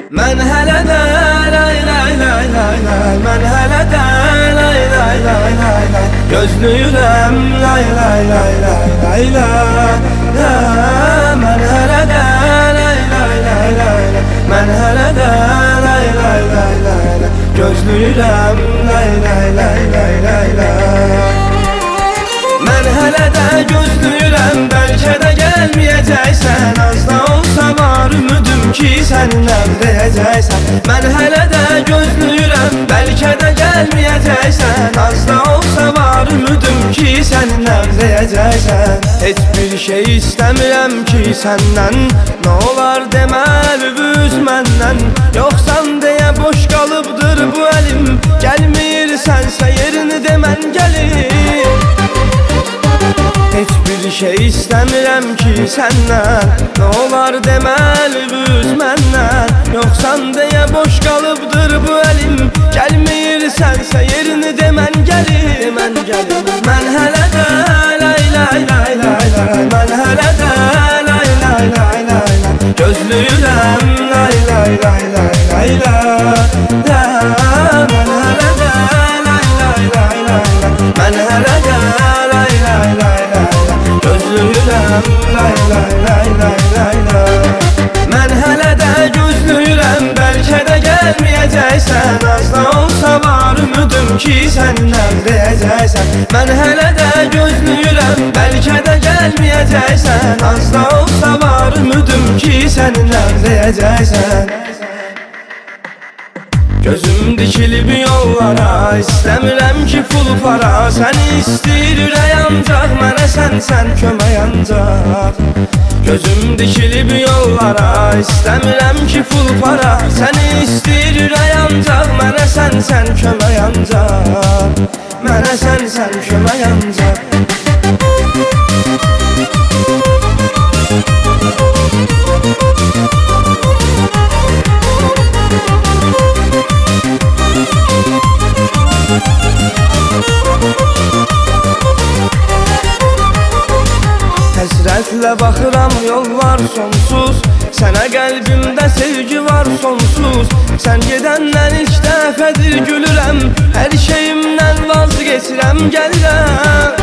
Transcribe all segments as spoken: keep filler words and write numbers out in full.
Mən hələ də lay lay lay lay lay, mən hələ də lay lay lay lay lay, gözləyirəm lay lay lay lay lay lay. Mən hələ də lay lay lay lay lay, mən hələ də lay lay lay lay lay, gözləyirəm lay lay lay lay lay lay. Mən hələ də gözləyirəm, bəlkə də gəlməyəcəksən, az da olsa var ümidim ki səndən deyəcəksən. Mən hələ də gözləyirəm, bəlkə də gəlməyəcəksən, az da olsa var ümidim ki səndən deyəcəksən. Heç bir şey istəmirəm ki səndən, nə olar deməli üz məndən, yoxsan deyə boş qalıbdır bu əlim, gəlməyirsənsə yerini demən gəlir. Heç bir şey istəmirəm ki səndən, nə olar deməli üz məndən, yoxsan deyə boş qalıbdır bu əlim, gəlməyirsənsə yerini demən gəlir, mən gəlir. Mən hələ də lay lay lay lay lay, mən hələ də lay lay lay lay lay, gözləyirəm lay lay lay lay lay lay. Mən hələ də lay lay lay lay lay, mən hələ də lay lay lay lay, gözləyirəm lay lay lay lay lay lay. Mən hələ də gözləyirəm, bəlkə də gəlməyəcəksən, az da olsa var ümidim ki səndən deyəcəksən. Mən hələ də gözləyirəm, bəlkə də gəlməyəcəksən, az da olsa var ümidim ki səndən deyəcəksən. Gözüm dikilib yollara, istəmirəm ki pul para, səni istəyir ürək ancaq, mənə sən sən kömək ancaq. Gözüm dikilib yollara, istəmirəm ki pul para, səni istəyir ürək ancaq, mənə sən sən kömək ancaq, mənə sən sən kömək ancaq. Həsrətlə baxıram yollar sonsuz, sənə qəlbimdə sevgi var sonsuz. Sən gedəndən ilk dəfədir gülürəm, hər şeyimdən vazgeçirəm gəlirəm.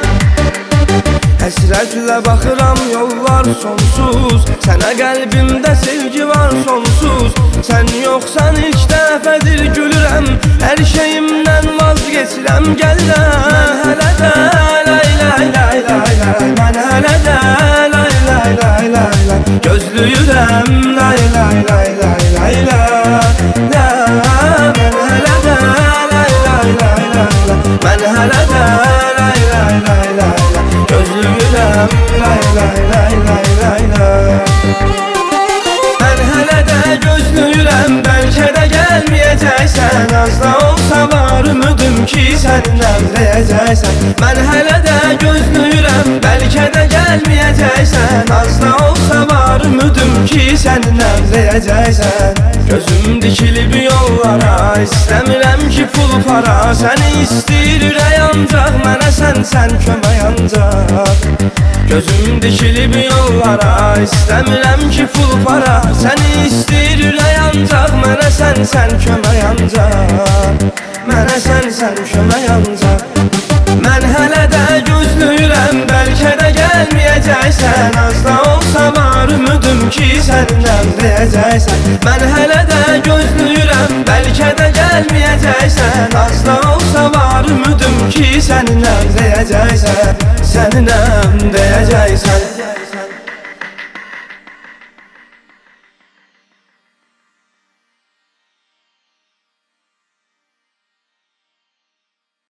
Həsrətlə baxıram yollar sonsuz, sənə qəlbimdə sevgi var sonsuz. Sən yoxsan ilk dəfədir gülürəm, hər şeyimdən vazgeçirəm gəlirəm. Mən hələ də lay lay lay lay lay, mən hələ də lay lay lay lay lay, gözləyirəm lay lay lay lay lay lay. Mən hələ də lay lay lay lay lay, mən hələ də lay lay lay lay lay, gözləyirəm lay lay lay lay lay lay. Mən hələ də gözləyirəm, bəlkə də gəlməyəcəksən, az da olsa var ümidim ki səndən deyəcəksən. Mən hələ də gözləyirəm, bəlkə də gəlməyəcəksən, az da olsa var ümidim ki səndən deyəcəksən. Gözüm dikilib yollara, istəmirəm ki pul para, səni istəyir ürək ancaq, mənə sən sən kömək ancaq. Gözüm dikilib yollara, istəmirəm ki pul para, səni istəyir ürək ancaq, mənə sən sən kömək ancaq, mənə sən sən kömək ancaq. Mən hələ də gözləyirəm, bəlkə də gəlməyəcəksən, az da olsa var ümidim ki səndən deyəcəksən. Mən hələ də gözləyirəm, bəlkə də gəlməyəcəksən, az da olsa var ümidim ki səndən deyəcəksən, səndən deyəcəksən.